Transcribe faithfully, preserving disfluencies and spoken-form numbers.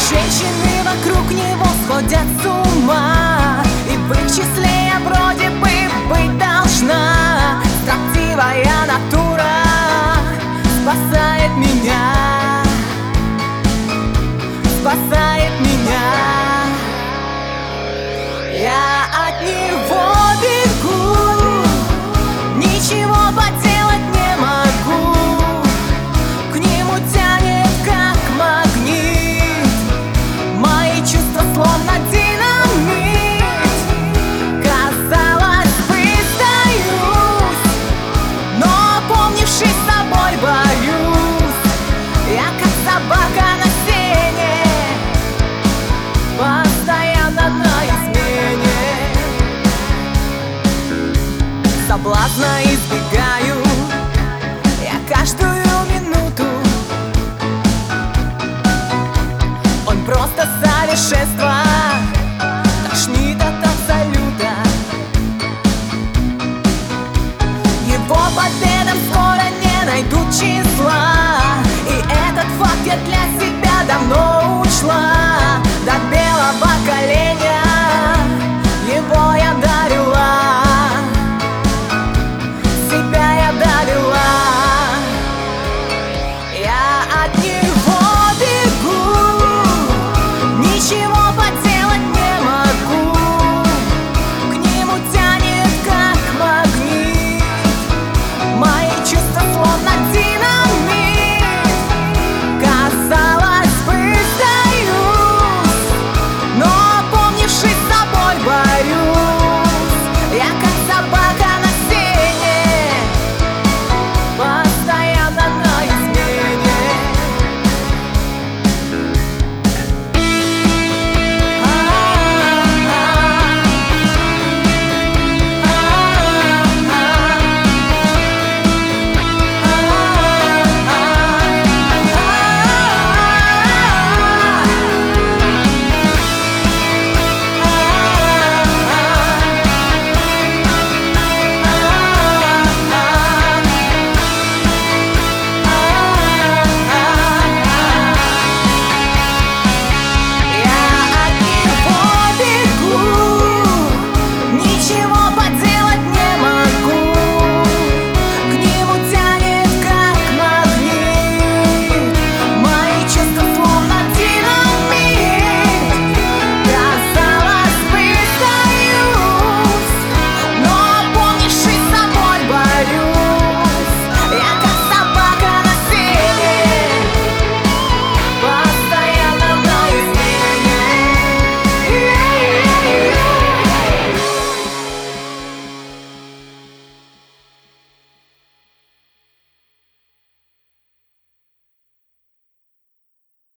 Женщины вокруг него сходят с ума, и в их числе я вроде бы быть должна. Строптивая натура спасает меня, спасает меня. Я от него бегу, ничего поделать не могу. К нему тянет как магнит, мои чувства словно динамит. Казалось бы, сдаюсь, но опомнившись, собой боюсь. Я как собака на сене, постоянно на измене. Соблазна избегаю я каждую минуту. Он просто совершенство, тошнит от абсолюта. Его победам скоро не найдут числа, и этот факт я для себя давно учла. До белого коленя его я довела, себя я довела. Я от него